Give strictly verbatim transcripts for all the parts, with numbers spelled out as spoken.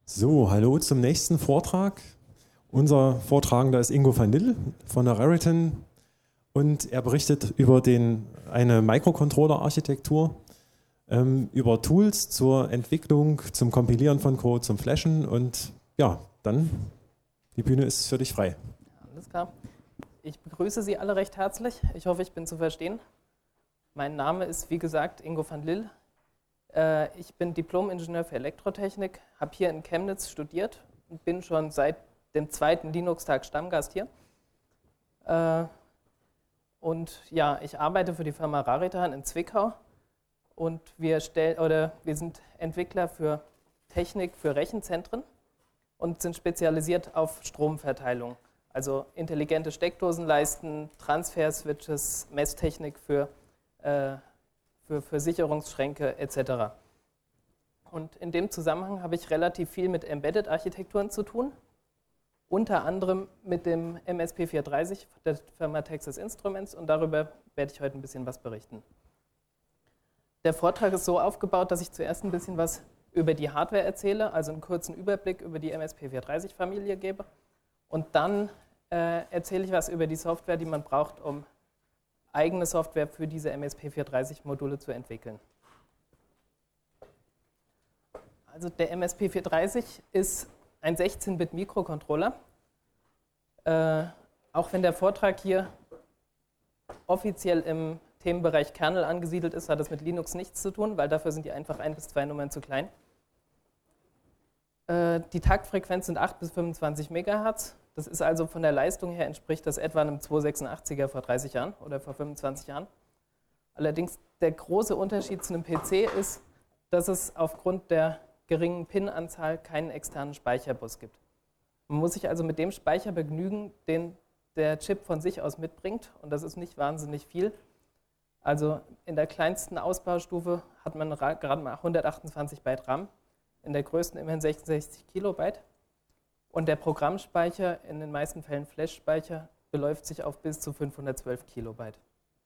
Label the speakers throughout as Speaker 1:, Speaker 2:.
Speaker 1: So, hallo zum nächsten Vortrag. Unser Vortragender ist Ingo van Lille von der Raritan und er berichtet über den, eine Microcontroller-Architektur, ähm, über Tools zur Entwicklung, zum Kompilieren von Code, zum Flashen und ja, dann die Bühne ist für dich frei.
Speaker 2: Alles klar. Ich begrüße Sie alle recht herzlich. Ich hoffe, ich bin zu verstehen. Mein Name ist, wie gesagt, Ingo van Lille. Ich bin Diplom-Ingenieur für Elektrotechnik, habe hier in Chemnitz studiert und bin schon seit dem zweiten Linux-Tag Stammgast hier. Und ja, ich arbeite für die Firma Raritan in Zwickau und wir, stell, oder wir sind Entwickler für Technik für Rechenzentren und sind spezialisiert auf Stromverteilung, also intelligente Steckdosenleisten, Transfer-Switches, Messtechnik für äh, Für, für Sicherungsschränke et cetera. Und in dem Zusammenhang habe ich relativ viel mit Embedded-Architekturen zu tun, unter anderem mit dem M S P vierhundertdreißig der Firma Texas Instruments und darüber werde ich heute ein bisschen was berichten. Der Vortrag ist so aufgebaut, dass ich zuerst ein bisschen was über die Hardware erzähle, also einen kurzen Überblick über die M S P vierhundertdreißig-Familie gebe und dann äh, erzähle ich was über die Software, die man braucht, um eigene Software für diese M S P vierhundertdreißig-Module zu entwickeln. Also der M S P vierhundertdreißig ist ein sechzehn Bit Mikrocontroller. Äh, auch wenn der Vortrag hier offiziell im Themenbereich Kernel angesiedelt ist, hat das mit Linux nichts zu tun, weil dafür sind die einfach ein bis zwei Nummern zu klein. Äh, die Taktfrequenz sind acht bis fünfundzwanzig Megahertz. Das ist also von der Leistung her, entspricht das etwa einem zweihundertsechsundachtziger vor dreißig Jahren oder vor fünfundzwanzig Jahren. Allerdings der große Unterschied zu einem P C ist, dass es aufgrund der geringen Pin-Anzahl keinen externen Speicherbus gibt. Man muss sich also mit dem Speicher begnügen, den der Chip von sich aus mitbringt und das ist nicht wahnsinnig viel. Also in der kleinsten Ausbaustufe hat man gerade mal hundertachtundzwanzig Byte RAM, in der größten immerhin sechsundsechzig Kilobyte. Und der Programmspeicher, in den meisten Fällen Flash-Speicher, beläuft sich auf bis zu fünfhundertzwölf Kilobyte.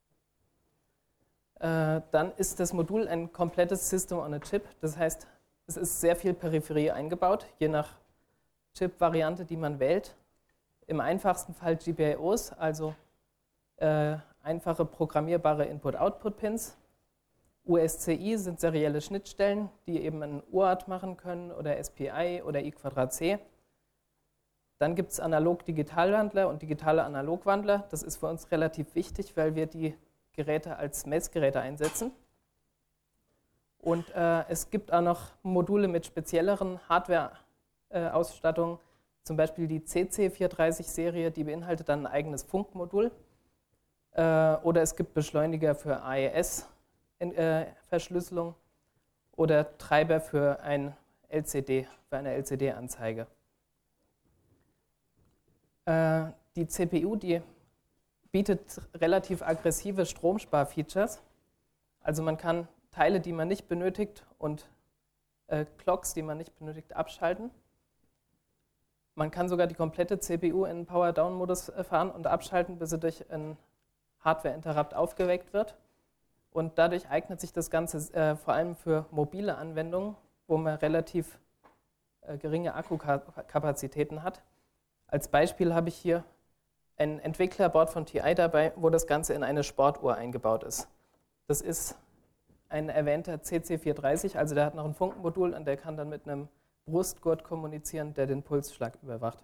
Speaker 2: Äh, dann ist das Modul ein komplettes System on a Chip. Das heißt, es ist sehr viel Peripherie eingebaut, je nach Chip-Variante, die man wählt. Im einfachsten Fall G P I Os, also äh, einfache programmierbare Input-Output-Pins. U S C I sind serielle Schnittstellen, die eben einen U A R T machen können oder S P I oder I Quadrat C. Dann gibt es Analog-Digitalwandler und digitale Analogwandler. Das ist für uns relativ wichtig, weil wir die Geräte als Messgeräte einsetzen. Und äh, es gibt auch noch Module mit spezielleren Hardware-Ausstattungen, äh, zum Beispiel die C C vierhundertdreißig-Serie, die beinhaltet dann ein eigenes Funkmodul. Äh, oder es gibt Beschleuniger für A E S-Verschlüsselung äh, oder Treiber für ein L C D, für eine L C D-Anzeige. Die C P U, die bietet relativ aggressive Stromspar-Features. Also man kann Teile, die man nicht benötigt und äh, Clocks, die man nicht benötigt, abschalten. Man kann sogar die komplette C P U in Power-Down-Modus fahren und abschalten, bis sie durch einen Hardware-Interrupt aufgeweckt wird. Und dadurch eignet sich das Ganze äh, vor allem für mobile Anwendungen, wo man relativ äh, geringe Akkukapazitäten hat. Als Beispiel habe ich hier ein Entwicklerboard von T I dabei, wo das Ganze in eine Sportuhr eingebaut ist. Das ist ein erwähnter C C vierhundertdreißig, also der hat noch ein Funkmodul und der kann dann mit einem Brustgurt kommunizieren, der den Pulsschlag überwacht.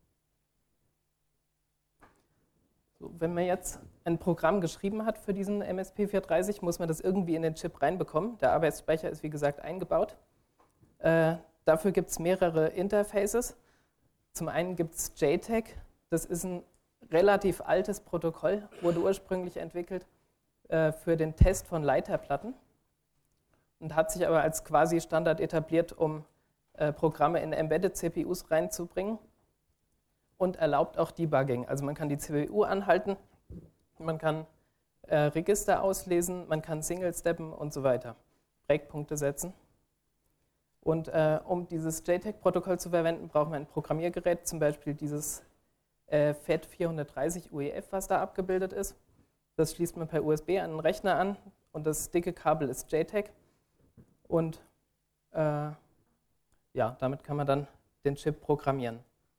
Speaker 2: So, wenn man jetzt ein Programm geschrieben hat für diesen M S P vierhundertdreißig, muss man das irgendwie in den Chip reinbekommen. Der Arbeitsspeicher ist wie gesagt eingebaut. Äh, dafür gibt es mehrere Interfaces. Zum einen gibt es J TAG, das ist ein relativ altes Protokoll, wurde ursprünglich entwickelt äh, für den Test von Leiterplatten und hat sich aber als quasi Standard etabliert, um äh, Programme in Embedded C P Us reinzubringen und erlaubt auch Debugging. Also man kann die C P U anhalten, man kann äh, Register auslesen, man kann Single-Steppen und so weiter, Breakpunkte setzen. Und äh, um dieses J TAG-Protokoll zu verwenden, braucht man ein Programmiergerät, zum Beispiel dieses äh, F A T vierhundertdreißig U E F, was da abgebildet ist. Das schließt man per U S B an einen Rechner an und das dicke Kabel ist J TAG. Und äh, ja, damit kann man dann den Chip programmieren.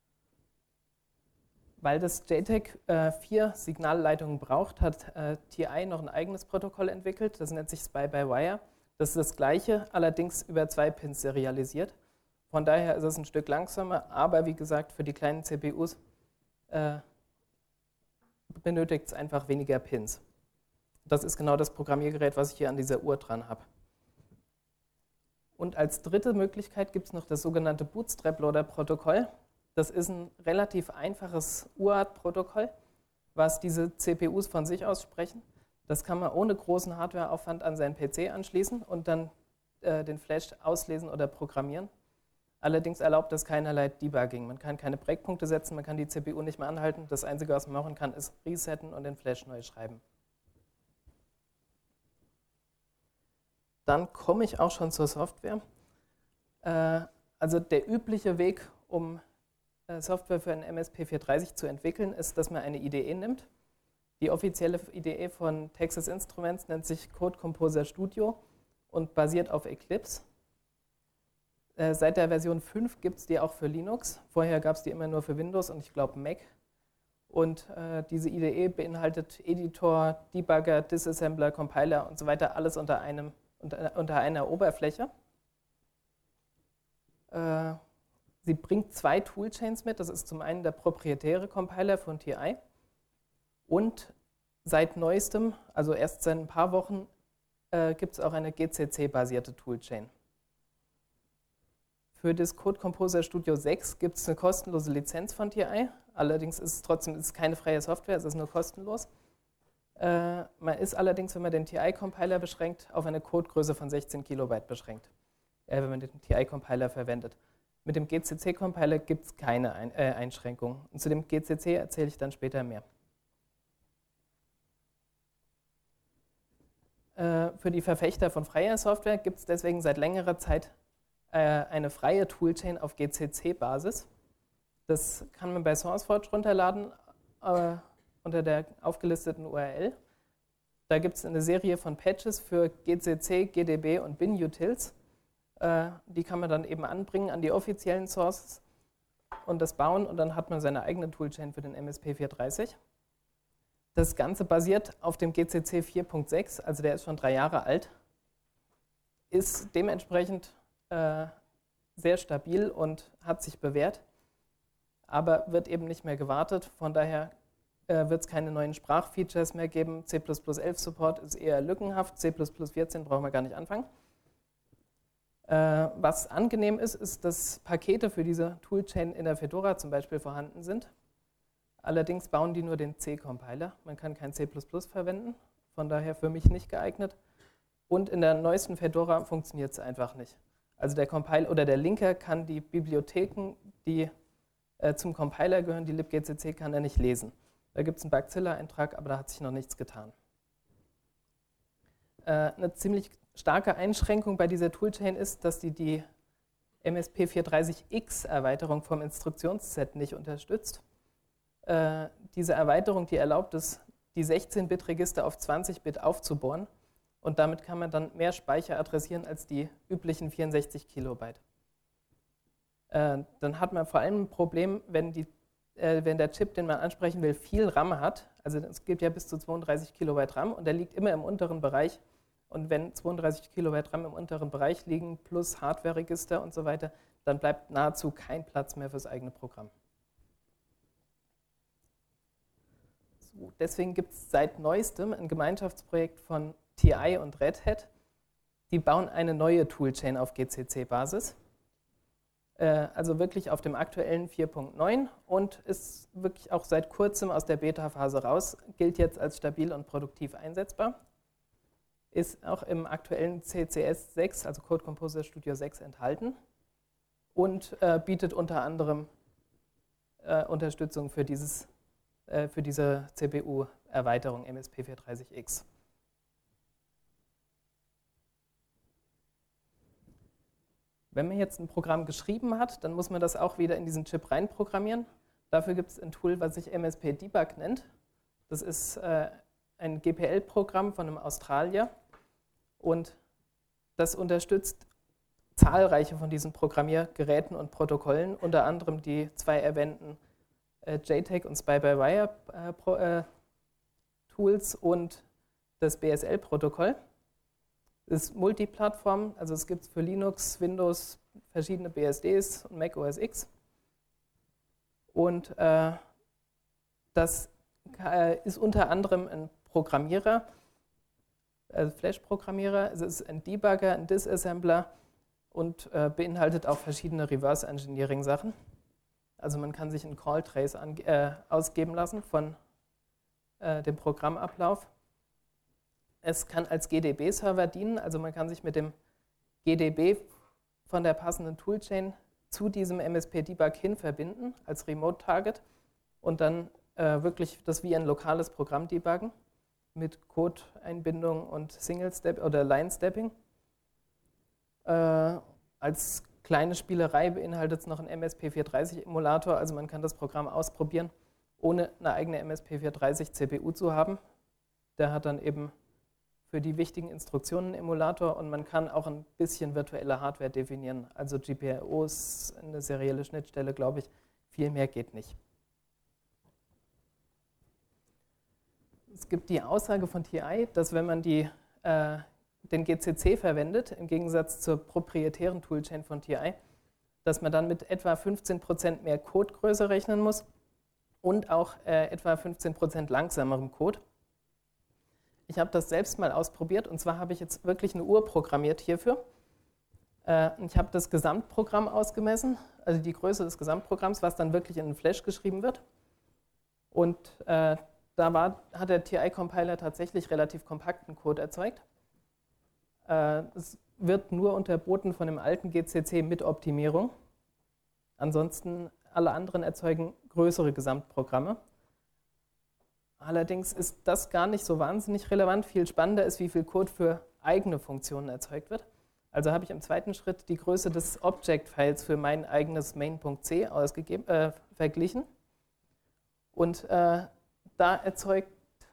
Speaker 2: Weil das J TAG äh, vier Signalleitungen braucht, hat äh, T I noch ein eigenes Protokoll entwickelt. Das nennt sich Spy-by-Wire. Das ist das gleiche, allerdings über zwei Pins serialisiert. Von daher ist es ein Stück langsamer, aber wie gesagt, für die kleinen C P Us äh, benötigt es einfach weniger Pins. Das ist genau das Programmiergerät, was ich hier an dieser Uhr dran habe. Und als dritte Möglichkeit gibt es noch das sogenannte Bootstrap-Loader-Protokoll. Das ist ein relativ einfaches U A R T-Protokoll, was diese C P Us von sich aus sprechen. Das kann man ohne großen Hardwareaufwand an seinen P C anschließen und dann äh, den Flash auslesen oder programmieren. Allerdings erlaubt das keinerlei Debugging. Man kann keine Breakpunkte setzen, man kann die C P U nicht mehr anhalten. Das Einzige, was man machen kann, ist resetten und den Flash neu schreiben. Dann komme ich auch schon zur Software. Äh, also der übliche Weg, um äh, Software für einen M S P vierhundertdreißig zu entwickeln, ist, dass man eine I D E nimmt. Die offizielle I D E von Texas Instruments nennt sich Code Composer Studio und basiert auf Eclipse. Äh, seit der Version fünf gibt es die auch für Linux. Vorher gab es die immer nur für Windows und ich glaube Mac. Und äh, diese I D E beinhaltet Editor, Debugger, Disassembler, Compiler und so weiter, alles unter, einem, unter, unter einer Oberfläche. Äh, sie bringt zwei Toolchains mit. Das ist zum einen der proprietäre Compiler von T I und seit neuestem, also erst seit ein paar Wochen, äh, gibt es auch eine G C C-basierte Toolchain. Für das Code Composer Studio sechs gibt es eine kostenlose Lizenz von T I. Allerdings ist es trotzdem ist es keine freie Software, es ist nur kostenlos. Äh, man ist allerdings, wenn man den T I-Compiler beschränkt, auf eine Codegröße von sechzehn Kilobyte beschränkt, äh, wenn man den T I-Compiler verwendet. Mit dem G C C-Compiler gibt es keine Ein äh, Einschränkungen. Und zu dem G C C erzähle ich dann später mehr. Äh, für die Verfechter von freier Software gibt es deswegen seit längerer Zeit äh, eine freie Toolchain auf G C C-Basis. Das kann man bei SourceForge runterladen äh, unter der aufgelisteten U R L. Da gibt es eine Serie von Patches für G C C, G D B und Bin-Utils. Äh, die kann man dann eben anbringen an die offiziellen Sources und das bauen und dann hat man seine eigene Toolchain für den M S P vierhundertdreißig. Das Ganze basiert auf dem G C C vier Punkt sechs, also der ist schon drei Jahre alt, ist dementsprechend äh, sehr stabil und hat sich bewährt, aber wird eben nicht mehr gewartet. Von daher äh, wird es keine neuen Sprachfeatures mehr geben. C plus plus elf Support ist eher lückenhaft, C plus plus vierzehn brauchen wir gar nicht anfangen. Äh, was angenehm ist, ist, dass Pakete für diese Toolchain in der Fedora zum Beispiel vorhanden sind. Allerdings bauen die nur den C-Compiler. Man kann kein C plus plus verwenden, von daher für mich nicht geeignet. Und in der neuesten Fedora funktioniert es einfach nicht. Also der Compiler oder der Linker kann die Bibliotheken, die äh, zum Compiler gehören, die libgcc, kann er nicht lesen. Da gibt es einen Bugzilla-Eintrag, aber da hat sich noch nichts getan. Äh, eine ziemlich starke Einschränkung bei dieser Toolchain ist, dass die die M S P vierhundertdreißig X Erweiterung vom Instruktionsset nicht unterstützt. Äh, diese Erweiterung, die erlaubt es, die sechzehn Bit Register auf zwanzig Bit aufzubohren und damit kann man dann mehr Speicher adressieren als die üblichen vierundsechzig Kilobyte. Äh, dann hat man vor allem ein Problem, wenn, die, äh, wenn der Chip, den man ansprechen will, viel RAM hat. Also es gibt ja bis zu zweiunddreißig Kilobyte RAM und der liegt immer im unteren Bereich. Und wenn zweiunddreißig Kilobyte RAM im unteren Bereich liegen, plus Hardware-Register und so weiter, dann bleibt nahezu kein Platz mehr fürs eigene Programm. So, deswegen gibt es seit neuestem ein Gemeinschaftsprojekt von T I und Red Hat. Die bauen eine neue Toolchain auf G C C-Basis. Äh, also wirklich auf dem aktuellen vier Punkt neun und ist wirklich auch seit kurzem aus der Beta-Phase raus, gilt jetzt als stabil und produktiv einsetzbar. Ist auch im aktuellen C C S sechs, also Code Composer Studio sechs, enthalten und äh, bietet unter anderem äh, Unterstützung für, dieses, äh, für diese C P U-Erweiterung M S P vierhundertdreißig X. Wenn man jetzt ein Programm geschrieben hat, dann muss man das auch wieder in diesen Chip reinprogrammieren. Dafür gibt es ein Tool, was sich M S P Debug nennt. Das ist äh, ein G P L-Programm von einem Australier. Und das unterstützt zahlreiche von diesen Programmiergeräten und Protokollen, unter anderem die zwei erwähnten äh, J TAG und Spy-by-Wire äh, Pro, äh, Tools und das B S L-Protokoll. Es ist Multiplattform, also es gibt für Linux, Windows verschiedene B S Ds und Mac O S X. Und äh, das äh, ist unter anderem ein Programmierer, also Flash-Programmierer, es ist ein Debugger, ein Disassembler und äh, beinhaltet auch verschiedene Reverse-Engineering-Sachen. Also man kann sich einen Call-Trace äh, ausgeben lassen von äh, dem Programmablauf. Es kann als G D B-Server dienen, also man kann sich mit dem G D B von der passenden Toolchain zu diesem M S P-Debug hin verbinden, als Remote-Target und dann äh, wirklich das wie ein lokales Programm debuggen mit Code-Einbindung und Single-Step oder Line-Stepping. Äh, als kleine Spielerei beinhaltet es noch einen M S P vierhundertdreißig-Emulator, also man kann das Programm ausprobieren, ohne eine eigene M S P vierhundertdreißig C P U zu haben. Der hat dann eben für die wichtigen Instruktionen einen Emulator und man kann auch ein bisschen virtuelle Hardware definieren. Also G P I O ist eine serielle Schnittstelle, glaube ich. Viel mehr geht nicht. Es gibt die Aussage von T I, dass wenn man die, äh, den G C C verwendet, im Gegensatz zur proprietären Toolchain von T I, dass man dann mit etwa fünfzehn Prozent mehr Codegröße rechnen muss und auch äh, etwa fünfzehn Prozent langsamerem Code. Ich habe das selbst mal ausprobiert und zwar habe ich jetzt wirklich eine Uhr programmiert hierfür. Äh, ich habe das Gesamtprogramm ausgemessen, also die Größe des Gesamtprogramms, was dann wirklich in einen Flash geschrieben wird. Und äh, da war, hat der T I-Compiler tatsächlich relativ kompakten Code erzeugt. Äh, es wird nur unterboten von dem alten G C C mit Optimierung. Ansonsten alle anderen erzeugen größere Gesamtprogramme. Allerdings ist das gar nicht so wahnsinnig relevant. Viel spannender ist, wie viel Code für eigene Funktionen erzeugt wird. Also habe ich im zweiten Schritt die Größe des Object-Files für mein eigenes main.c ausgegeben, äh, verglichen. Und äh, da erzeugt,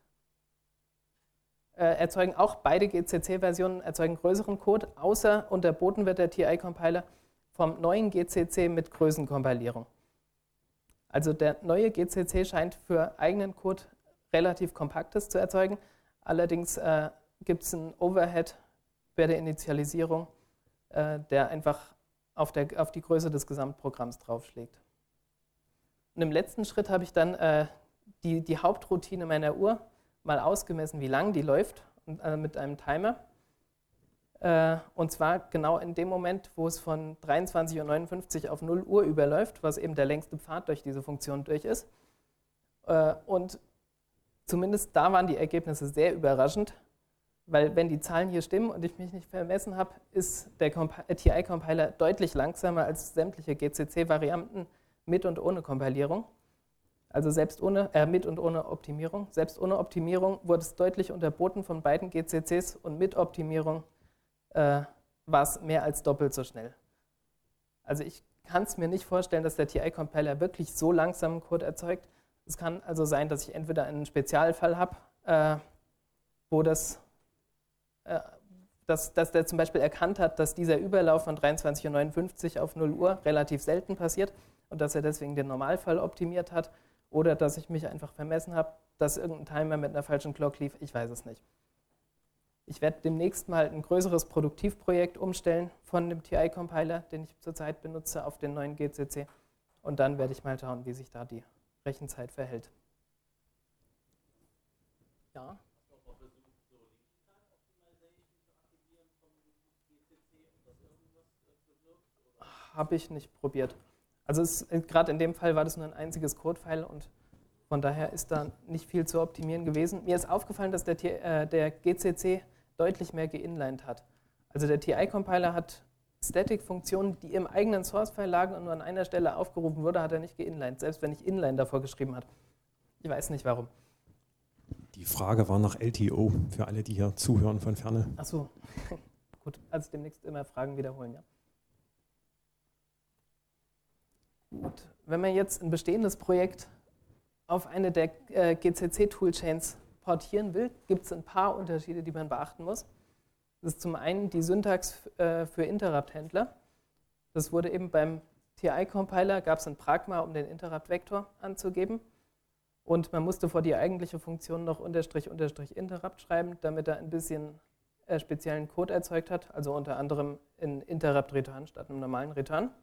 Speaker 2: äh, erzeugen auch beide G C C-Versionen erzeugen größeren Code, außer unterboten wird der T I-Compiler vom neuen G C C mit Größenkompilierung. Also der neue G C C scheint für eigenen Code relativ Kompaktes zu erzeugen. Allerdings äh, gibt es einen Overhead bei der Initialisierung, äh, der einfach auf, der, auf die Größe des Gesamtprogramms draufschlägt. Und im letzten Schritt habe ich dann äh, die, die Hauptroutine meiner Uhr mal ausgemessen, wie lang die läuft, und, äh, mit einem Timer. Äh, und zwar genau in dem Moment, wo es von dreiundzwanzig Uhr neunundfünfzig auf null Uhr überläuft, was eben der längste Pfad durch diese Funktion durch ist. Äh, und zumindest da waren die Ergebnisse sehr überraschend, weil wenn die Zahlen hier stimmen und ich mich nicht vermessen habe, ist der T I-Compiler deutlich langsamer als sämtliche G C C-Varianten mit und ohne Kompilierung. Also selbst ohne, äh, mit und ohne Optimierung. Selbst ohne Optimierung wurde es deutlich unterboten von beiden G C Cs und mit Optimierung äh, war es mehr als doppelt so schnell. Also ich kann es mir nicht vorstellen, dass der T I-Compiler wirklich so langsamen Code erzeugt. Es kann also sein, dass ich entweder einen Spezialfall habe, äh, wo das, äh, dass, dass der zum Beispiel erkannt hat, dass dieser Überlauf von dreiundzwanzig Uhr neunundfünfzig auf null Uhr relativ selten passiert und dass er deswegen den Normalfall optimiert hat, oder dass ich mich einfach vermessen habe, dass irgendein Timer mit einer falschen Clock lief. Ich weiß es nicht. Ich werde demnächst mal ein größeres Produktivprojekt umstellen von dem T I-Compiler, den ich zurzeit benutze, auf den neuen G C C. Und dann werde ich mal schauen, wie sich da die Rechenzeit verhält. Ja. Habe ich nicht probiert. Also gerade in dem Fall war das nur ein einziges Codefile und von daher ist da nicht viel zu optimieren gewesen. Mir ist aufgefallen, dass der, äh, der G C C deutlich mehr geinlined hat. Also der T I-Compiler hat Static-Funktionen, die im eigenen Source-File lagen und nur an einer Stelle aufgerufen wurde, hat er nicht geinlined, selbst wenn ich Inline davor geschrieben habe. Ich weiß nicht warum.
Speaker 1: Die Frage war nach L T O, für alle, die hier zuhören von Ferne.
Speaker 2: Ach so, gut, also demnächst immer Fragen wiederholen, ja. Gut, wenn man jetzt ein bestehendes Projekt auf eine der äh, G C C-Toolchains portieren will, gibt es ein paar Unterschiede, die man beachten muss. Das ist zum einen die Syntax äh, für Interrupt-Händler. Das wurde eben beim T I-Compiler, gab es ein Pragma, um den Interrupt-Vektor anzugeben. Und man musste vor die eigentliche Funktion noch Unterstrich, Unterstrich, Interrupt schreiben, damit er ein bisschen äh, speziellen Code erzeugt hat, also unter anderem in Interrupt-Return statt einem normalen Return.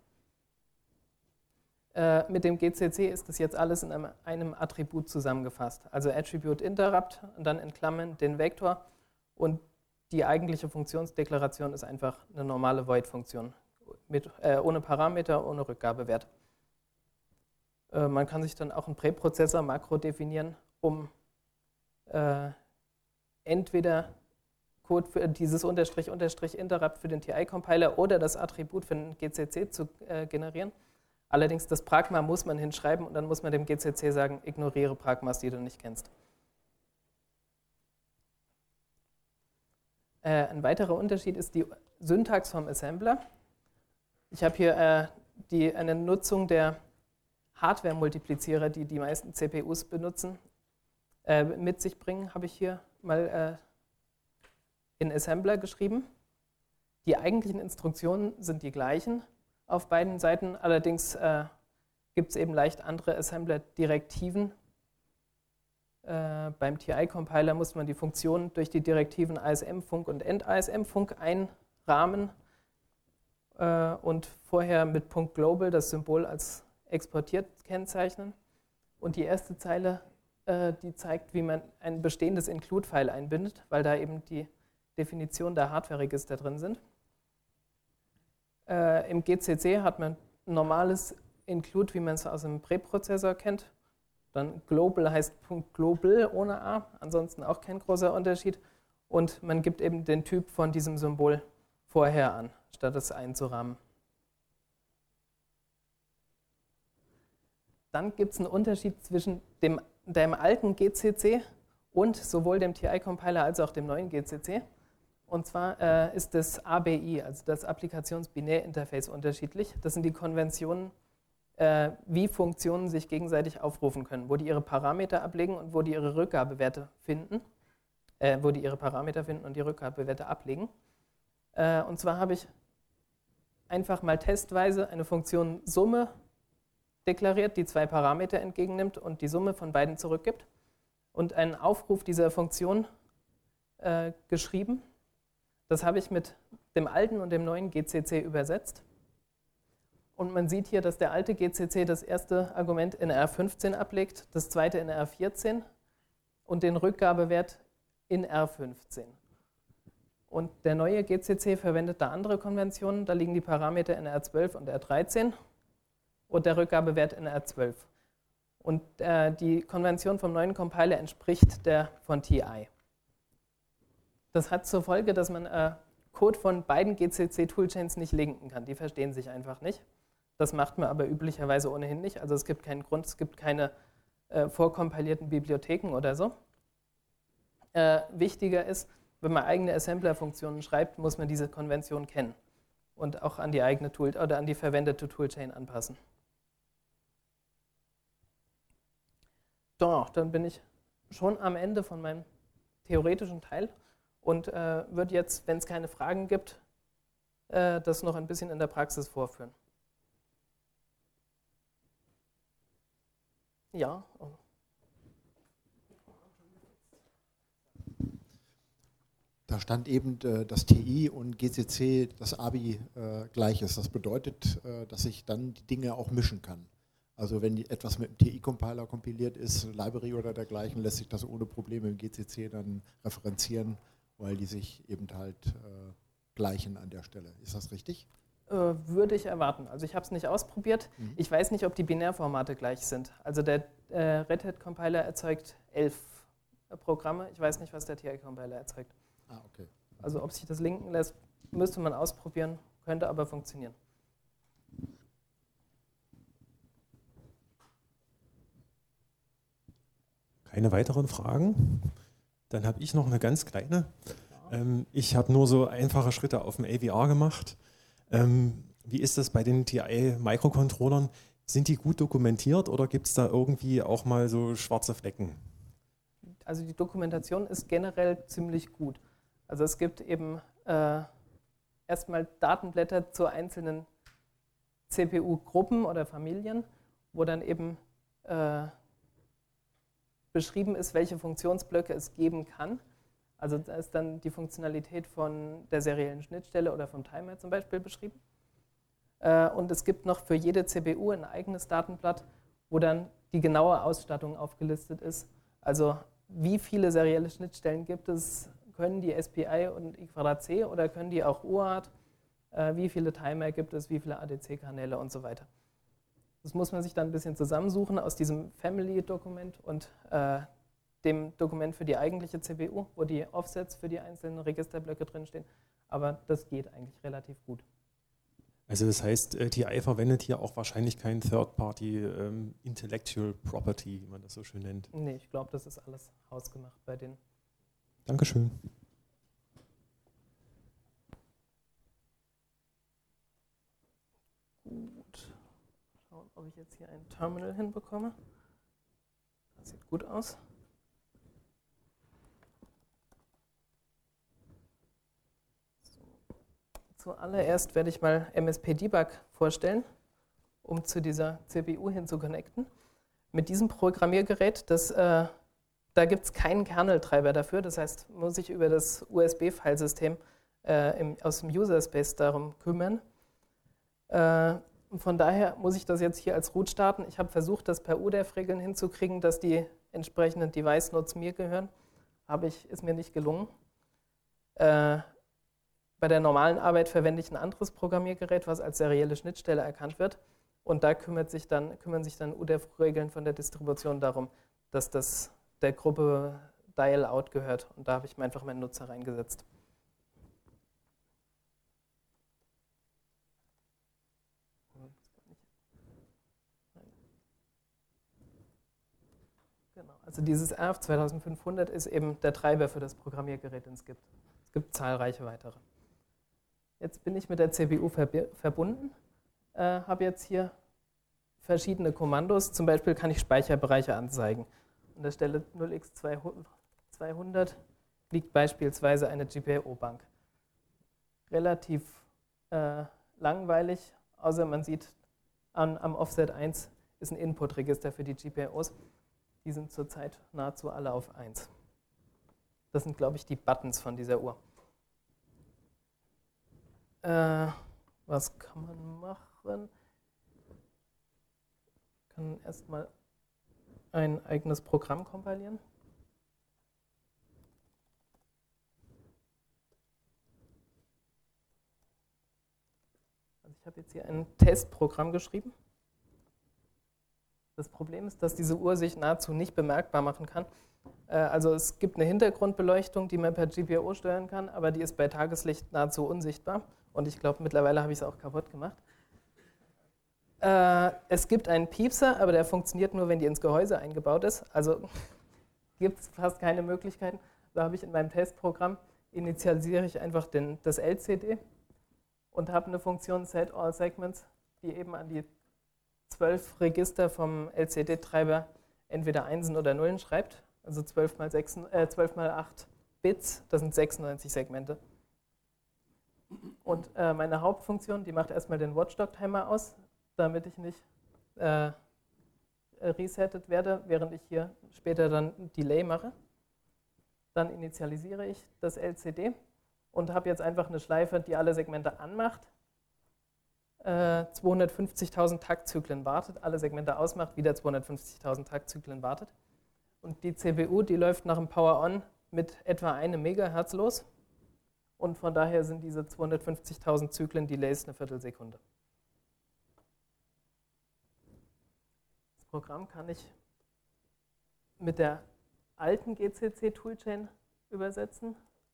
Speaker 2: Äh, mit dem G C C ist das jetzt alles in einem, einem Attribut zusammengefasst. Also Attribute Interrupt und dann in Klammern den Vektor. Und die eigentliche Funktionsdeklaration ist einfach eine normale Void-Funktion, mit, äh, ohne Parameter, ohne Rückgabewert. Äh, man kann sich dann auch einen Präprozessor-Makro definieren, um äh, entweder Code für dieses Unterstrich, Unterstrich, Interrupt für den T I-Compiler oder das Attribut für den G C C zu äh, generieren. Allerdings das Pragma muss man hinschreiben und dann muss man dem G C C sagen, ignoriere Pragmas, die du nicht kennst. Äh, ein weiterer Unterschied ist die Syntax vom Assembler. Ich habe hier äh, die, eine Nutzung der Hardware-Multiplizierer, die die meisten C P Us benutzen, äh, mit sich bringen, habe ich hier mal äh, in Assembler geschrieben. Die eigentlichen Instruktionen sind die gleichen auf beiden Seiten, allerdings äh, gibt es eben leicht andere Assembler-Direktiven. Äh, beim T I-Compiler muss man die Funktionen durch die Direktiven A S M-Func und End-A S M-Func einrahmen äh, und vorher mit .global das Symbol als exportiert kennzeichnen. Und die erste Zeile, äh, die zeigt, wie man ein bestehendes Include-File einbindet, weil da eben die Definition der Hardware-Register drin sind. Äh, Im G C C hat man ein normales Include, wie man es aus dem Präprozessor kennt. Dann Global heißt .global ohne A, ansonsten auch kein großer Unterschied. Und man gibt eben den Typ von diesem Symbol vorher an, statt es einzurahmen. Dann gibt es einen Unterschied zwischen dem, dem alten G C C und sowohl dem T I-Compiler als auch dem neuen G C C. Und zwar äh, ist das A B I, also das Applikations-Binär-Interface, unterschiedlich. Das sind die Konventionen, äh, wie Funktionen sich gegenseitig aufrufen können, wo die ihre Parameter ablegen und wo die ihre Rückgabewerte finden, äh, wo die ihre Parameter finden und die Rückgabewerte ablegen. Äh, und zwar habe ich einfach mal testweise eine Funktion Summe deklariert, die zwei Parameter entgegennimmt und die Summe von beiden zurückgibt und einen Aufruf dieser Funktion äh, geschrieben. Das habe ich mit dem alten und dem neuen G C C übersetzt. Und man sieht hier, dass der alte G C C das erste Argument in R fünfzehn ablegt, das zweite in R vierzehn und den Rückgabewert in R fünfzehn. Und der neue G C C verwendet da andere Konventionen. Da liegen die Parameter in R zwölf und R dreizehn und der Rückgabewert in R zwölf. Und äh, die Konvention vom neuen Compiler entspricht der von T I. Das hat zur Folge, dass man äh, Code von beiden G C C-Toolchains nicht linken kann. Die verstehen sich einfach nicht. Das macht man aber üblicherweise ohnehin nicht. Also es gibt keinen Grund, es gibt keine äh, vorkompilierten Bibliotheken oder so. Äh, wichtiger ist, wenn man eigene Assembler-Funktionen schreibt, muss man diese Konvention kennen und auch an die eigene Tool oder an die verwendete Toolchain anpassen. Doch, dann bin ich schon am Ende von meinem theoretischen Teil und äh, würde jetzt, wenn es keine Fragen gibt, äh, das noch ein bisschen in der Praxis vorführen. Ja. Oh.
Speaker 3: Da stand eben, dass T I und G C C das A B I äh, gleich ist. Das bedeutet, äh, dass ich dann die Dinge auch mischen kann. Also wenn etwas mit dem T I-Compiler kompiliert ist, Library oder dergleichen, lässt sich das ohne Probleme im G C C dann referenzieren, weil die sich eben halt äh, gleichen an der Stelle. Ist das richtig?
Speaker 2: Äh, würde ich erwarten. Also ich habe es nicht ausprobiert. Mhm. Ich weiß nicht, ob die Binärformate gleich sind. Also der äh, Red Hat-Compiler erzeugt elf äh, Programme. Ich weiß nicht, was der T I-Compiler erzeugt.
Speaker 3: Ah, okay.
Speaker 2: Also ob sich das linken lässt, müsste man ausprobieren, könnte aber funktionieren.
Speaker 1: Keine weiteren Fragen? Dann habe ich noch eine ganz kleine. Ähm, ich habe nur so einfache Schritte auf dem A V R gemacht. Ähm, wie ist das bei den T I-Microcontrollern? Sind die gut dokumentiert oder gibt es da irgendwie auch mal so schwarze Flecken?
Speaker 2: Also die Dokumentation ist generell ziemlich gut. Also es gibt eben äh, erstmal Datenblätter zu einzelnen C P U-Gruppen oder Familien, wo dann eben äh, beschrieben ist, welche Funktionsblöcke es geben kann. Also da ist dann die Funktionalität von der seriellen Schnittstelle oder vom Timer zum Beispiel beschrieben. Äh, und es gibt noch für jede C P U ein eigenes Datenblatt, wo dann die genaue Ausstattung aufgelistet ist. Also wie viele serielle Schnittstellen gibt es, können die S P I und I Quadrat C oder können die auch U A R T, äh, wie viele Timer gibt es, wie viele A D C-Kanäle und so weiter. Das muss man sich dann ein bisschen zusammensuchen aus diesem Family-Dokument und äh, dem Dokument für die eigentliche C P U, wo die Offsets für die einzelnen Registerblöcke drinstehen. Aber das geht eigentlich relativ gut.
Speaker 1: Also das heißt, T I verwendet hier auch wahrscheinlich kein Third-Party ähm, Intellectual Property, wie man das so schön nennt.
Speaker 2: Nee, ich glaube, das ist alles hausgemacht bei denen.
Speaker 1: Dankeschön.
Speaker 2: Gut. Schauen, ob ich jetzt hier ein Terminal hinbekomme. Das sieht gut aus. Zuallererst werde ich mal M S P Debug vorstellen, um zu dieser C P U hin zu connecten. Mit diesem Programmiergerät, das, äh, da gibt es keinen Kernel-Treiber dafür, das heißt, muss ich über das U S B-Filesystem äh, im, aus dem User-Space darum kümmern. Äh, von daher muss ich das jetzt hier als Root starten. Ich habe versucht, das per U D E F-Regeln hinzukriegen, dass die entsprechenden Device-Nodes mir gehören. Aber ich, ist mir nicht gelungen. Äh, Bei der normalen Arbeit verwende ich ein anderes Programmiergerät, was als serielle Schnittstelle erkannt wird. Und da kümmert sich dann, kümmern sich dann U D E F-Regeln von der Distribution darum, dass das der Gruppe Dial-Out gehört. Und da habe ich mir einfach meinen Nutzer reingesetzt. Genau. Also dieses R F zweitausendfünfhundert ist eben der Treiber für das Programmiergerät, den es gibt. Es gibt zahlreiche weitere. Jetzt bin ich mit der C P U verbunden, äh, habe jetzt hier verschiedene Kommandos. Zum Beispiel kann ich Speicherbereiche anzeigen. An der Stelle null x zweihundert liegt beispielsweise eine G P I O-Bank. Relativ äh, langweilig, außer man sieht, an, am Offset eins ist ein Input-Register für die G P I Os. Die sind zurzeit nahezu alle auf eins. Das sind, glaube ich, die Buttons von dieser Uhr. Äh, was kann man machen? Ich kann erstmal ein eigenes Programm kompilieren. Also ich habe jetzt hier ein Testprogramm geschrieben. Das Problem ist, dass diese Uhr sich nahezu nicht bemerkbar machen kann. Also es gibt eine Hintergrundbeleuchtung, die man per G P I O steuern kann, aber die ist bei Tageslicht nahezu unsichtbar. Und ich glaube, mittlerweile habe ich es auch kaputt gemacht. Äh, es gibt einen Piepser, aber der funktioniert nur, wenn die ins Gehäuse eingebaut ist. Also gibt es fast keine Möglichkeiten. Da habe ich in meinem Testprogramm, initialisiere ich einfach den, das L C D und habe eine Funktion set all segments, die eben an die zwölf Register vom L C D-Treiber entweder Einsen oder Nullen schreibt. Also zwölf mal acht Bits, das sind sechsundneunzig Segmente. Und äh, meine Hauptfunktion, die macht erstmal den Watchdog-Timer aus, damit ich nicht äh, resettet werde, während ich hier später dann ein Delay mache. Dann initialisiere ich das L C D und habe jetzt einfach eine Schleife, die alle Segmente anmacht, äh, zweihundertfünfzigtausend Taktzyklen wartet, alle Segmente ausmacht, wieder zweihundertfünfzigtausend Taktzyklen wartet. Und die C P U, die läuft nach dem Power-On mit etwa einem Megahertz los. Und von daher sind diese zweihundertfünfzigtausend Zyklen Delays eine Viertelsekunde. Das Programm kann ich mit der alten G C C-Toolchain übersetzen.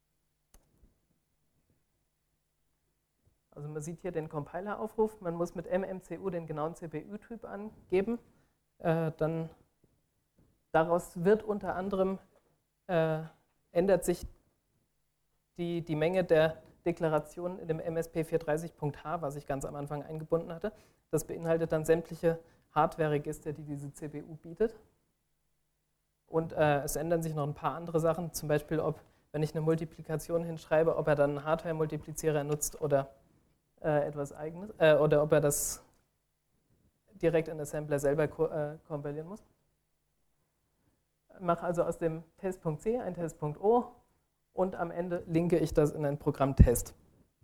Speaker 2: Also man sieht hier den Compiler-Aufruf. Man muss mit M M C U den genauen C P U-Typ angeben. Äh, dann daraus wird unter anderem, äh, ändert sich die, die Menge der Deklarationen in dem M S P vierhundertdreißig Punkt H, was ich ganz am Anfang eingebunden hatte. Das beinhaltet dann sämtliche Hardware-Register, die diese C P U bietet. Und äh, es ändern sich noch ein paar andere Sachen, zum Beispiel, ob wenn ich eine Multiplikation hinschreibe, ob er dann einen Hardware-Multiplizierer nutzt oder äh, etwas Eigenes, äh, oder ob er das direkt in Assembler selber ko äh, kompilieren muss. Ich mache also aus dem Test.c ein Test.o und am Ende linke ich das in ein Programm Test.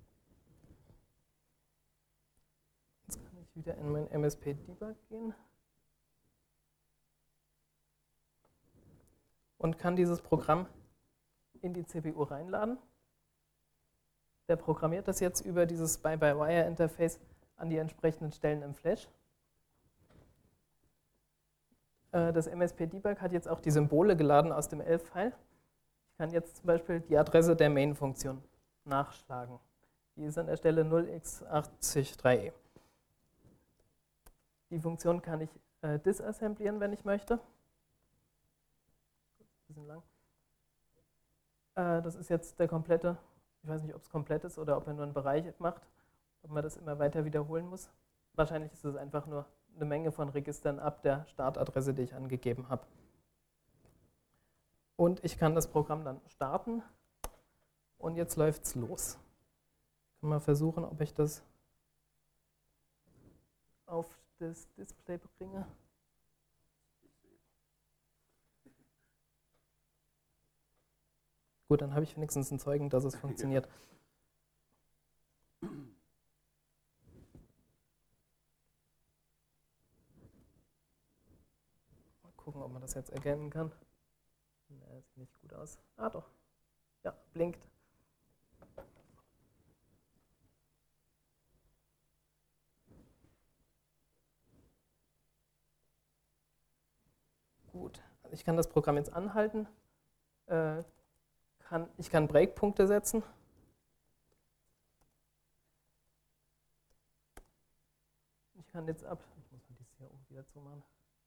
Speaker 2: Jetzt kann ich wieder in mein M S P Debug gehen und kann dieses Programm in die C P U reinladen. Der programmiert das jetzt über dieses By-by-Wire-Interface an die entsprechenden Stellen im Flash. Das M S P Debug hat jetzt auch die Symbole geladen aus dem elf-File. Ich kann jetzt zum Beispiel die Adresse der Main-Funktion nachschlagen. Die ist an der Stelle null x achtzig drei e. Die Funktion kann ich äh, disassemblieren, wenn ich möchte. Bisschen lang. Äh, das ist jetzt der komplette, ich weiß nicht, ob es komplett ist oder ob er nur einen Bereich macht, ob man das immer weiter wiederholen muss. Wahrscheinlich ist es einfach nur eine Menge von Registern ab der Startadresse, die ich angegeben habe. Und ich kann das Programm dann starten und jetzt läuft es los. Ich kann mal versuchen, ob ich das auf das Display bringe. Gut, dann habe ich wenigstens ein Zeugen, dass es funktioniert. Gucken, ob man das jetzt erkennen kann. Nee, sieht nicht gut aus. Ah, doch. Ja, blinkt. Gut, also ich kann das Programm jetzt anhalten. Äh, kann, ich kann Breakpunkte setzen. Ich kann jetzt ab, ich muss mal dies hier oben wieder zumachen.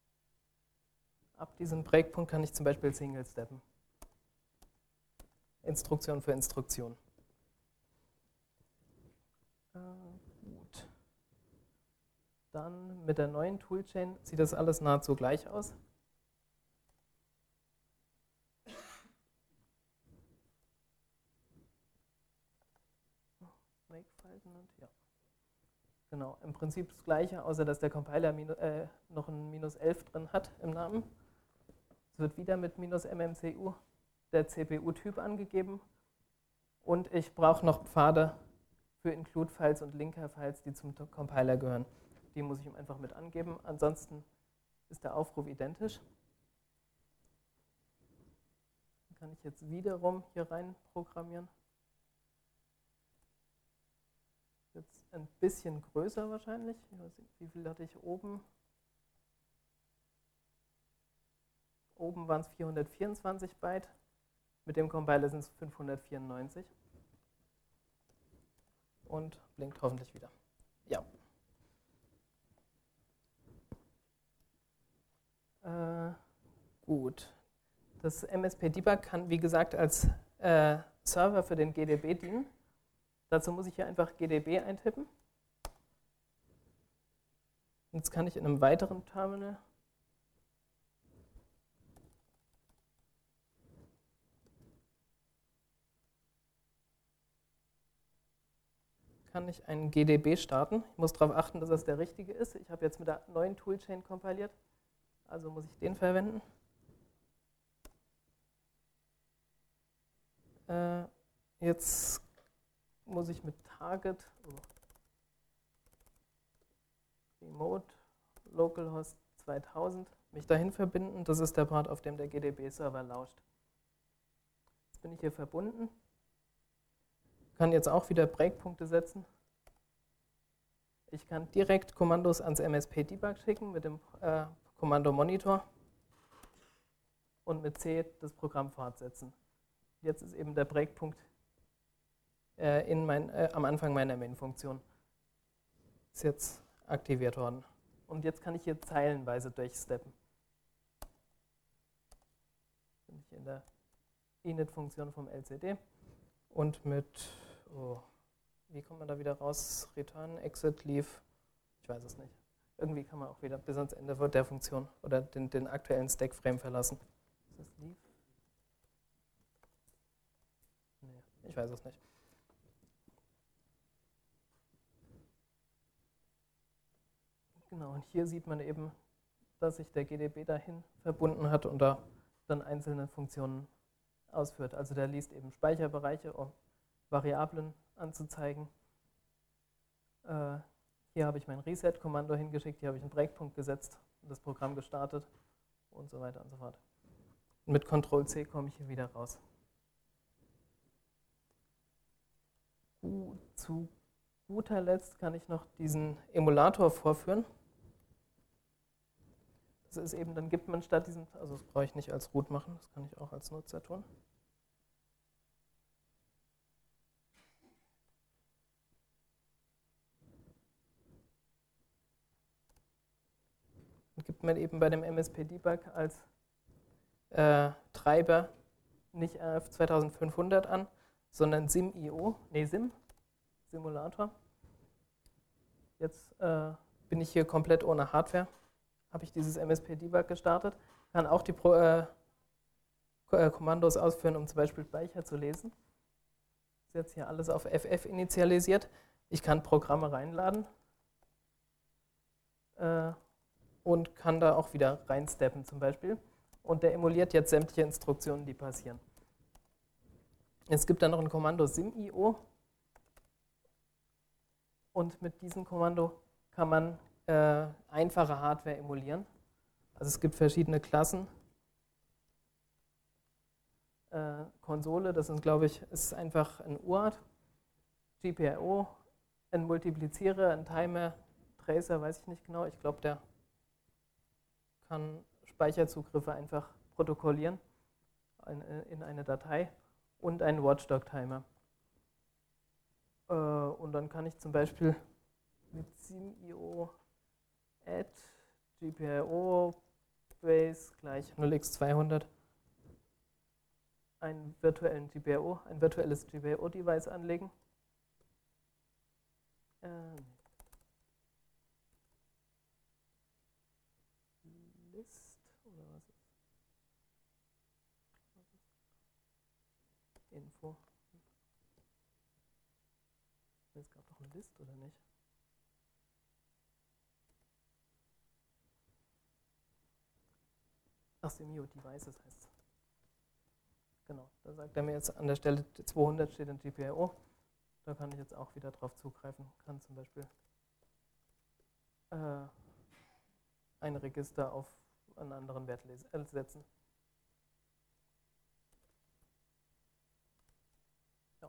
Speaker 2: Ab diesem Breakpunkt kann ich zum Beispiel Single steppen. Instruktion für Instruktion. Äh, gut. Dann mit der neuen Toolchain sieht das alles nahezu gleich aus. Ja. Genau, im Prinzip das Gleiche, außer dass der Compiler äh, noch ein minus elf drin hat im Namen. Es wird wieder mit minus M M C U der C P U-Typ angegeben und ich brauche noch Pfade für Include-Files und Linker-Files, die zum Compiler gehören. Die muss ich ihm einfach mit angeben, ansonsten ist der Aufruf identisch. Dann kann ich jetzt wiederum hier rein programmieren. Jetzt ein bisschen größer wahrscheinlich. Ich weiß nicht, wie viel hatte ich oben? Oben waren es vierhundertvierundzwanzig Byte. Mit dem Compiler sind es fünfhundertvierundneunzig. Und blinkt hoffentlich wieder. Ja. Äh, gut. Das M S P Debug kann, wie gesagt, als äh, Server für den G D B dienen. Dazu muss ich hier einfach G D B eintippen. Jetzt kann ich in einem weiteren Terminal kann ich einen G D B starten. Ich muss darauf achten, dass das der richtige ist. Ich habe jetzt mit der neuen Toolchain kompiliert, also muss ich den verwenden. Äh, jetzt muss ich mit Target, oh, Remote, Localhost zweitausend mich dahin verbinden. Das ist der Part, auf dem der G D B-Server lauscht. Jetzt bin ich hier verbunden. Kann jetzt auch wieder Breakpunkte setzen. Ich kann direkt Kommandos ans M S P Debug schicken mit dem äh, Kommando Monitor und mit C das Programm fortsetzen. Jetzt ist eben der Breakpunkt äh, in mein, äh, am Anfang meiner Main-Funktion. Ist jetzt aktiviert worden. Und jetzt kann ich hier zeilenweise durchsteppen. Bin ich in der init-Funktion vom L C D. Und mit, oh, wie kommt man da wieder raus? Return, Exit, Leave, ich weiß es nicht. Irgendwie kann man auch wieder bis ans Ende der Funktion oder den, den aktuellen Stack-Frame verlassen. Ist das Leave? Ich weiß es nicht. Genau, und hier sieht man eben, dass sich der G D B dahin verbunden hat und da dann einzelne Funktionen ausführt. Also der liest eben Speicherbereiche, um Variablen anzuzeigen. Äh, hier habe ich mein Reset-Kommando hingeschickt, hier habe ich einen Breakpunkt gesetzt und das Programm gestartet und so weiter und so fort. Und mit Control C komme ich hier wieder raus. Uh, zu guter Letzt kann ich noch diesen Emulator vorführen. Das ist eben, dann gibt man statt diesem, also das brauche ich nicht als Root machen, das kann ich auch als Nutzer tun. Dann gibt man eben bei dem M S P Debug als äh, Treiber nicht R F zweitausendfünfhundert an, sondern SimIO, nee SIM, Simulator. Jetzt äh, bin ich hier komplett ohne Hardware. Habe ich dieses M S P Debug gestartet, kann auch die Pro, äh, Kommandos ausführen, um zum Beispiel Speicher zu lesen. Das ist jetzt hier alles auf F F initialisiert. Ich kann Programme reinladen äh, und kann da auch wieder reinsteppen zum Beispiel. Und der emuliert jetzt sämtliche Instruktionen, die passieren. Es gibt dann noch ein Kommando SimIO und mit diesem Kommando kann man äh, einfache Hardware emulieren. Also es gibt verschiedene Klassen. Äh, Konsole, das sind, glaube ich, ist einfach ein U A R T, G P I O, ein Multiplizierer, ein Timer, Tracer, weiß ich nicht genau. Ich glaube, der kann Speicherzugriffe einfach protokollieren in, in eine Datei und einen Watchdog-Timer. Äh, und dann kann ich zum Beispiel mit SimIO add G P I O base gleich null x zweihundert einen virtuellen G P I O, ein virtuelles G P I O-Device anlegen. Ähm, List oder was ist? Info. Es gab doch eine List, oder nicht? Ach, SimIO Devices heißt es. Genau, da sagt er mir jetzt an der Stelle zweihundert steht in G P I O. Da kann ich jetzt auch wieder drauf zugreifen. Kann zum Beispiel äh, ein Register auf einen anderen Wert setzen. Ja.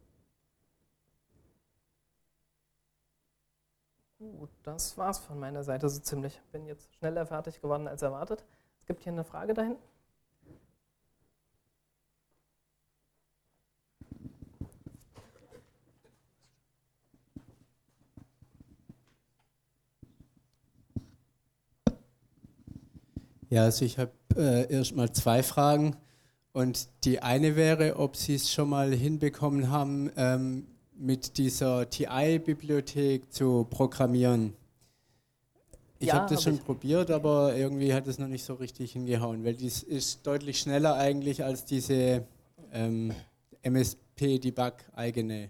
Speaker 2: Gut, das war's von meiner Seite so ziemlich. Bin jetzt schneller fertig geworden als erwartet. Es gibt hier eine Frage da hinten.
Speaker 4: Ja, also ich habe äh, erstmal zwei Fragen und die eine wäre, ob Sie es schon mal hinbekommen haben, ähm, mit dieser T I-Bibliothek zu programmieren. Ich
Speaker 2: Ja,
Speaker 4: habe das
Speaker 2: hab
Speaker 4: schon
Speaker 2: ich.
Speaker 4: probiert, aber irgendwie hat es noch nicht so richtig hingehauen, weil dies ist deutlich schneller eigentlich als diese ähm, M S P Debug eigene.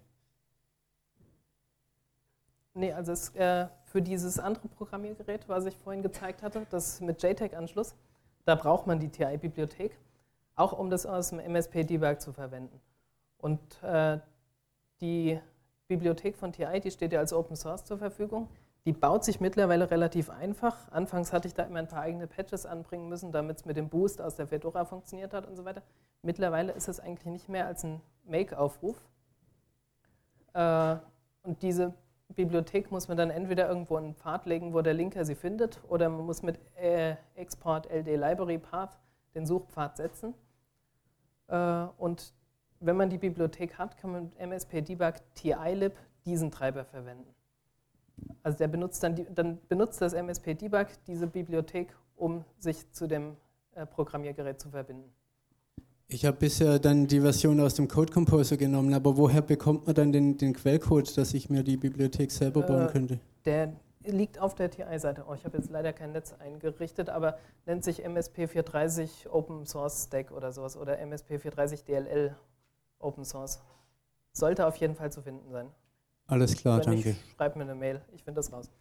Speaker 2: Nee, also es, äh, für dieses andere Programmiergerät, was ich vorhin gezeigt hatte, das mit J TAG-Anschluss, da braucht man die T I-Bibliothek, auch um das aus dem M S P Debug zu verwenden. Und äh, die Bibliothek von T I, die steht ja als Open Source zur Verfügung. Die baut sich mittlerweile relativ einfach. Anfangs hatte ich da immer ein paar eigene Patches anbringen müssen, damit es mit dem Boost aus der Fedora funktioniert hat und so weiter. Mittlerweile ist es eigentlich nicht mehr als ein Make-Aufruf. Äh, und diese Bibliothek muss man dann entweder irgendwo einen Pfad legen, wo der Linker sie findet, oder man muss mit äh, Export L D Library Path den Suchpfad setzen. Äh, und wenn man die Bibliothek hat, kann man mit M S P Debug T I-Lib diesen Treiber verwenden. Also der benutzt dann, die, dann benutzt das M S P Debug diese Bibliothek, um sich zu dem äh, Programmiergerät zu verbinden.
Speaker 4: Ich habe bisher dann die Version aus dem Code Composer genommen, aber woher bekommt man dann den, den Quellcode, dass ich mir die Bibliothek selber bauen
Speaker 2: Äh,
Speaker 4: könnte?
Speaker 2: Der liegt auf der T I-Seite. Oh, ich habe jetzt leider kein Netz eingerichtet, aber nennt sich M S P vierhundertdreißig Open Source Stack oder sowas oder M S P vierhundertdreißig D L L Open Source. sollte auf jeden Fall zu finden sein.
Speaker 4: Alles klar,
Speaker 2: Wenn
Speaker 4: danke.
Speaker 2: nicht, schreibt mir eine Mail, ich finde das raus.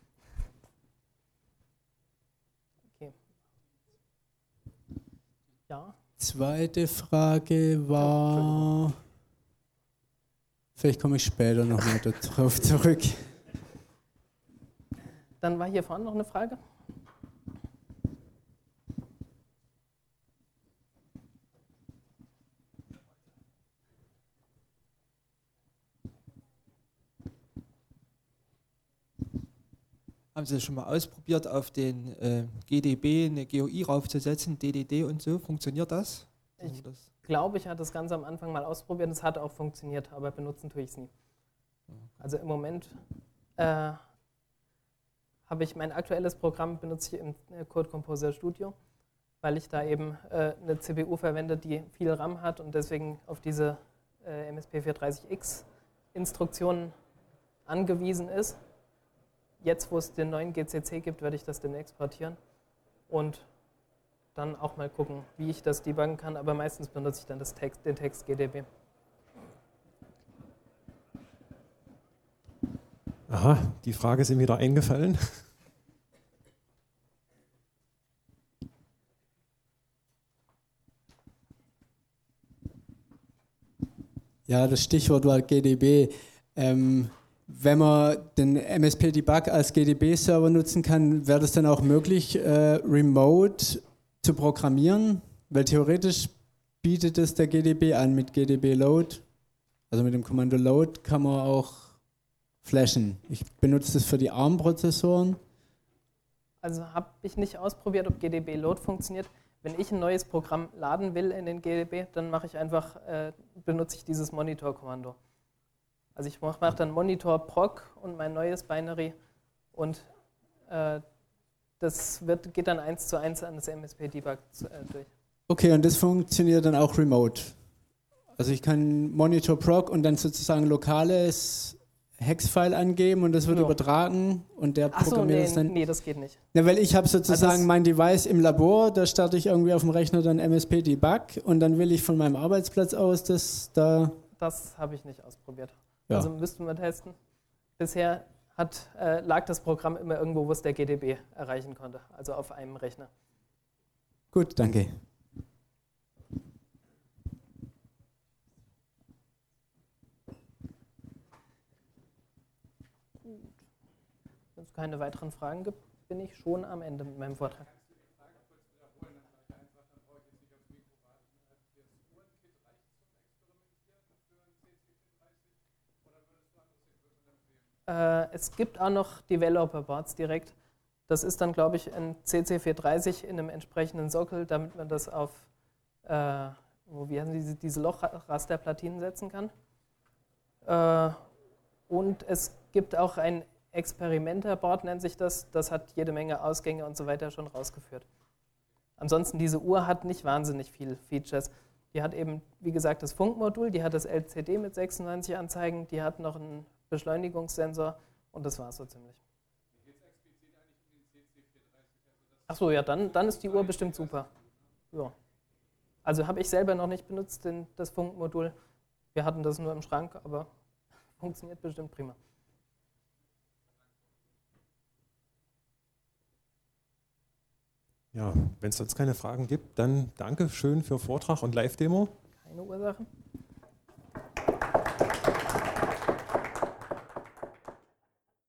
Speaker 2: Okay. Ja.
Speaker 4: Zweite Frage war, vielleicht komme ich später nochmal darauf zurück.
Speaker 2: Dann war hier vorne noch eine Frage.
Speaker 5: Haben Sie das schon mal ausprobiert, auf den äh, G D B eine G U I raufzusetzen, D D D und so? Funktioniert das?
Speaker 2: Ich
Speaker 5: das?
Speaker 2: glaube, ich hatte das Ganze am Anfang mal ausprobiert, es hat auch funktioniert, aber benutzen tue ich es nie. Also im Moment äh, habe ich mein aktuelles Programm, benutze ich im Code Composer Studio, weil ich da eben äh, eine C P U verwende, die viel RAM hat und deswegen auf diese äh, M S P vierhundertdreißig X Instruktionen angewiesen ist. Jetzt, wo es den neuen G C C gibt, werde ich das demnächst portieren und dann auch mal gucken, wie ich das debuggen kann, aber meistens benutze ich dann das Text, den Text G D B.
Speaker 1: Aha, die Frage ist ihm wieder eingefallen.
Speaker 4: Ja, das Stichwort war G D B. Ähm, wenn man den M S P Debug als G D B-Server nutzen kann, wäre das dann auch möglich, äh, remote zu programmieren? Weil theoretisch bietet es der G D B an mit G D B Load. Also mit dem Kommando Load kann man auch flashen. Ich benutze das für die ARM-Prozessoren.
Speaker 2: Also habe ich nicht ausprobiert, ob G D B Load funktioniert. Wenn ich ein neues Programm laden will in den G D B, dann mache ich einfach, äh, benutze ich dieses Monitor-Kommando. Also ich mache mach dann Monitor proc und mein neues Binary und äh, das wird, geht dann eins zu eins an das M S P Debug äh, durch.
Speaker 4: Okay, und das funktioniert dann auch remote. Also ich kann Monitor proc und dann sozusagen lokales Hex-File angeben und das wird
Speaker 2: Ja.
Speaker 4: übertragen und der
Speaker 2: Achso,
Speaker 4: programmiert
Speaker 2: nee,
Speaker 4: es dann.
Speaker 2: nee, das geht nicht.
Speaker 4: Ja, weil ich habe sozusagen
Speaker 2: Also
Speaker 4: mein Device im Labor, da starte ich irgendwie auf dem Rechner dann M S P Debug und dann will ich von meinem Arbeitsplatz aus das da.
Speaker 2: Das habe ich nicht ausprobiert.
Speaker 4: Ja.
Speaker 2: Also müssten wir testen. Bisher hat, äh, lag das Programm immer irgendwo, wo es der G D B erreichen konnte, also auf einem Rechner.
Speaker 4: Gut, danke.
Speaker 2: Wenn es keine weiteren Fragen gibt, bin ich schon am Ende mit meinem Vortrag. Äh, es gibt auch noch Developer-Boards direkt. Das ist dann, glaube ich, ein C C vierhundertdreißig in einem entsprechenden Sockel, damit man das auf äh, wo, wie heißen diese, diese Lochrasterplatinen setzen kann. Äh, und es gibt auch ein Experimenter-Board, nennt sich das. Das hat jede Menge Ausgänge und so weiter schon rausgeführt. Ansonsten, diese Uhr hat nicht wahnsinnig viele Features. Die hat eben, wie gesagt, das Funkmodul, die hat das L C D mit sechsundneunzig Anzeigen, die hat noch einen Beschleunigungssensor und das war es so ziemlich. Achso, ja, dann, dann ist die Uhr bestimmt super. Ja. Also habe ich selber noch nicht benutzt, den, das Funkmodul. Wir hatten das nur im Schrank, aber funktioniert bestimmt prima.
Speaker 1: Ja, wenn es sonst keine Fragen gibt, dann danke schön für Vortrag und Live-Demo.
Speaker 2: Keine Ursache.